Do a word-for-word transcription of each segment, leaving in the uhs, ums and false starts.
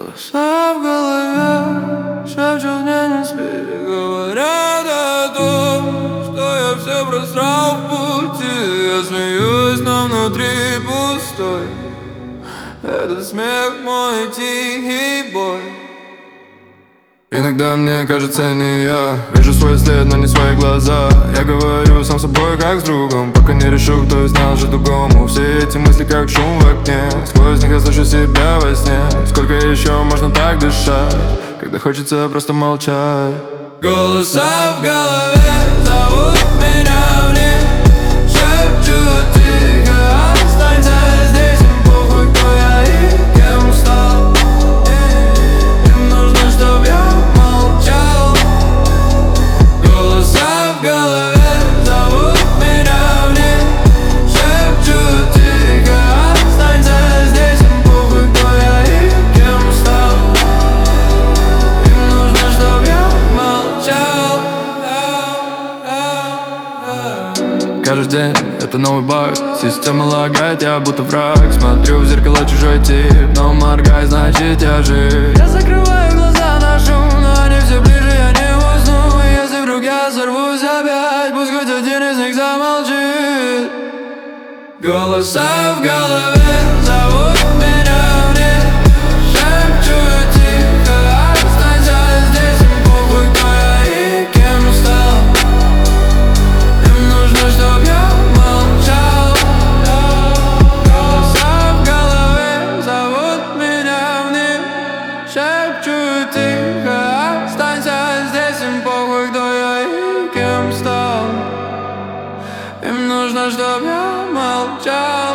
Голоса в голове шепчут мне не спи. Говорят о том, что я все просрал в пути. Я смеюсь, но внутри пустой. Этот смех мой тихий бой. Иногда мне кажется, не я вижу свой след, но не свои глаза. Я говорю сам с собой, как с другом, пока не решу, кто из нас же другому. Все эти мысли, как шум в окне, сквозь них я слышу себя во сне. Сколько еще можно так дышать, когда хочется просто молчать. Голоса в голове зовут меня в них, шепчут тихо: останься здесь, им похуй, кто я и кем стал. Им нужно, чтоб я молчал. Голоса в голове зовут меня в них, шепчут тихо: останься здесь, им похуй, кто я и кем стал. Им нужно, чтоб я молчал. Каждый день это новый баг, система лагает, я будто враг. Смотрю в зеркало чужой тип, но моргай, значит я жив. Я закрываю глаза на шум, но они все ближе, я не усну. Если вдруг я сорвусь опять, пусть хоть один из них замолчит. Голоса в голове зовут меня в них, шепчут тихо: останься здесь, им похуй, кто я и кем стал. Им нужно, чтоб я молчал. Голоса в голове зовут меня в них, шепчут тихо: останься здесь, им похуй, кто я и кем стал. Им нужно, чтоб я молчал.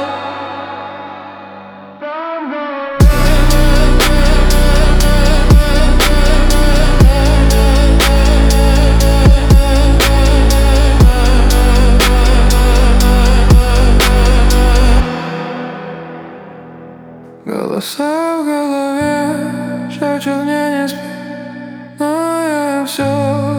Голоса в голове шепчут мне не спи, но я все